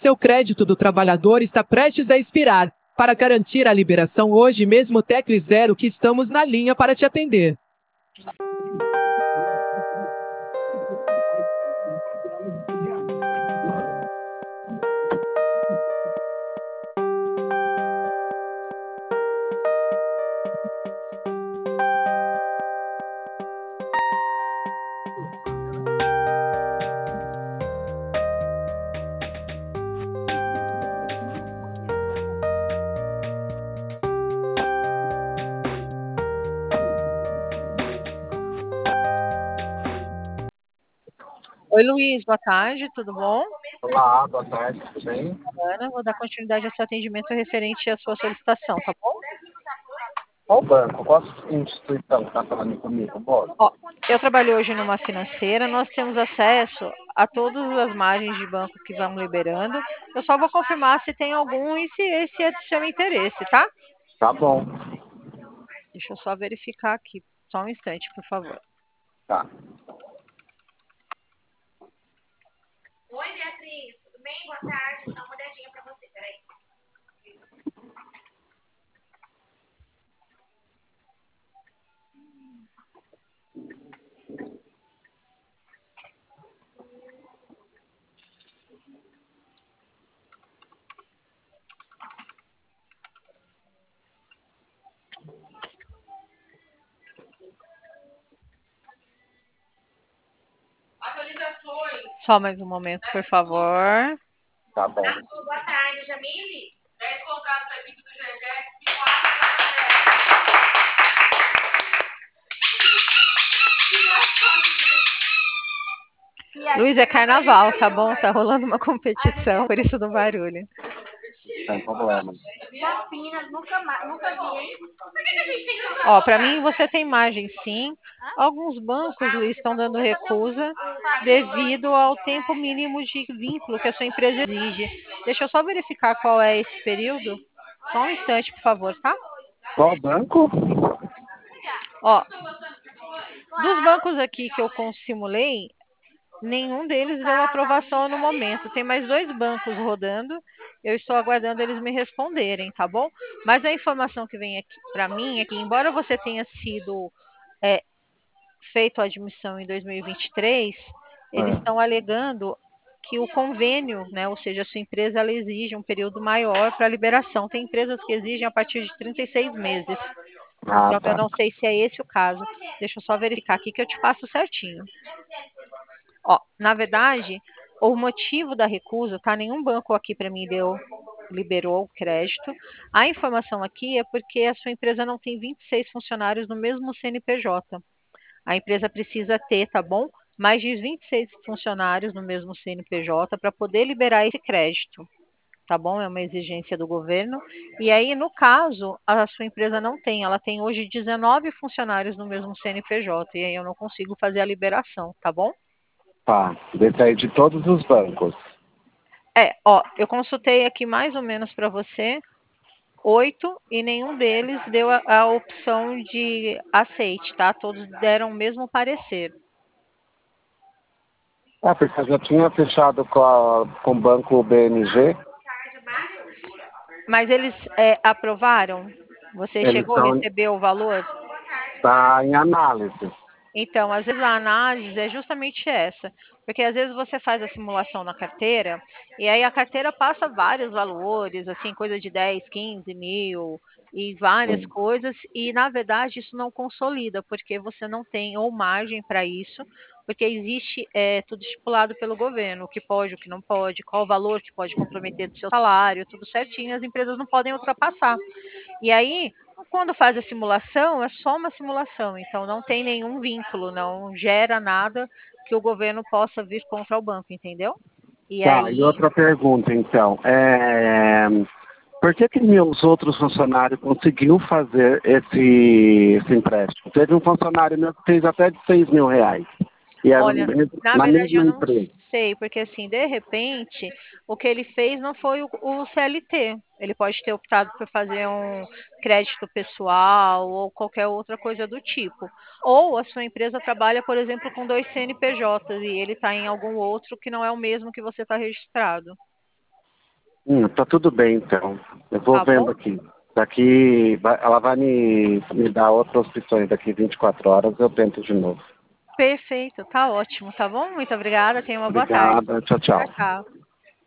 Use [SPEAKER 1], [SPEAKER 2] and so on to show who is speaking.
[SPEAKER 1] Seu crédito do trabalhador está prestes a expirar. Para garantir a liberação hoje mesmo, tecle 0 que estamos na linha para te atender.
[SPEAKER 2] Oi, Luiz, boa tarde, tudo bom?
[SPEAKER 3] Olá, boa tarde, tudo bem?
[SPEAKER 2] Ana, vou dar continuidade ao seu atendimento referente à sua solicitação, tá bom?
[SPEAKER 3] Qual banco? Qual instituição está falando comigo, moço?
[SPEAKER 2] Ó, eu trabalho hoje numa financeira, nós temos acesso a todas as margens de banco que vamos liberando. Eu só vou confirmar se tem algum e se esse é de seu interesse, tá?
[SPEAKER 3] Tá bom,
[SPEAKER 2] Deixa eu só verificar aqui, só um instante, por favor.
[SPEAKER 3] tá.
[SPEAKER 4] Oi, Beatriz, tudo bem? Boa tarde. Vou dar uma olhadinha para você, peraí. Atualizações.
[SPEAKER 2] Só mais um momento, por favor.
[SPEAKER 3] Tá bom.
[SPEAKER 4] Boa tarde, Jamile.
[SPEAKER 5] 10 contratos da equipe do GGS e 4 da
[SPEAKER 2] Luiz, é carnaval, tá bom? Tá rolando uma competição, por isso do barulho.
[SPEAKER 3] Sem problema.
[SPEAKER 4] Campinas, nunca vi, hein? Por que a gente tem que...
[SPEAKER 2] Ó, para mim você tem margem sim. Alguns bancos, Luiz, estão dando recusa devido ao tempo mínimo de vínculo que a sua empresa exige. Deixa eu só verificar qual é esse período. Só um instante, por favor, tá?
[SPEAKER 3] Qual banco?
[SPEAKER 2] Ó, dos bancos aqui que eu simulei, nenhum deles deu aprovação no momento. Tem mais 2 bancos rodando. Eu estou aguardando eles me responderem, tá bom? Mas a informação que vem aqui para mim é que, embora você tenha sido feito a admissão em 2023, eles estão alegando que o convênio, né, ou seja, a sua empresa ela exige um período maior para liberação. Tem empresas que exigem a partir de 36 meses.
[SPEAKER 3] Ah,
[SPEAKER 2] Então, eu
[SPEAKER 3] tá.
[SPEAKER 2] não sei se é esse o caso. Deixa eu só verificar aqui que eu te passo certinho. Ó, na verdade, o motivo da recusa, tá? Nenhum banco aqui para mim liberou o crédito. A informação aqui é porque a sua empresa não tem 26 funcionários no mesmo CNPJ. A empresa precisa ter, tá bom? Mais de 26 funcionários no mesmo CNPJ para poder liberar esse crédito, tá bom? É uma exigência do governo. E aí, no caso, a sua empresa não tem, ela tem hoje 19 funcionários no mesmo CNPJ, e aí eu não consigo fazer a liberação, tá bom?
[SPEAKER 3] Tá. Desse aí de todos os bancos.
[SPEAKER 2] Ó, eu consultei aqui mais ou menos para você 8 e nenhum deles deu a opção de aceite, tá? Todos deram o mesmo parecer.
[SPEAKER 3] Ah, porque eu já tinha fechado com o banco BMG.
[SPEAKER 2] Mas eles aprovaram? Você
[SPEAKER 3] Eles
[SPEAKER 2] chegou a
[SPEAKER 3] estão
[SPEAKER 2] receber o valor?
[SPEAKER 3] tá em análise.
[SPEAKER 2] Então, às vezes a análise é justamente essa, porque às vezes você faz a simulação na carteira, e aí a carteira passa vários valores, assim, coisa de 10, 15 mil, e várias coisas, e na verdade isso não consolida, porque você não tem ou margem para isso, porque existe tudo estipulado pelo governo, o que pode, o que não pode, qual o valor que pode comprometer do seu salário, tudo certinho, as empresas não podem ultrapassar. E aí, quando faz a simulação, é só uma simulação, então não tem nenhum vínculo, não gera nada que o governo possa vir contra o banco, entendeu? E
[SPEAKER 3] Tá, e
[SPEAKER 2] aí,
[SPEAKER 3] outra pergunta, então. Por que meus outros funcionários conseguiu fazer esse empréstimo? Teve um funcionário meu que fez até de 6 mil reais. E era
[SPEAKER 2] olha, na
[SPEAKER 3] na
[SPEAKER 2] verdade eu
[SPEAKER 3] mesma
[SPEAKER 2] não
[SPEAKER 3] empresa.
[SPEAKER 2] sei, porque assim, de repente, o que ele fez não foi o CLT. Ele pode ter optado por fazer um crédito pessoal ou qualquer outra coisa do tipo. Ou a sua empresa trabalha, por exemplo, com 2 CNPJs e ele está em algum outro que não é o mesmo que você está registrado.
[SPEAKER 3] Tá tudo bem, então. Eu vou
[SPEAKER 2] Tá
[SPEAKER 3] vendo
[SPEAKER 2] bom?
[SPEAKER 3] aqui. Ela vai me dar outras opções daqui 24 horas, eu tento de novo.
[SPEAKER 2] Perfeito, tá ótimo, tá bom? Muito obrigada, tenha uma boa tarde.
[SPEAKER 3] Obrigada, tchau,
[SPEAKER 2] Tchau,
[SPEAKER 3] tchau.
[SPEAKER 2] tchau.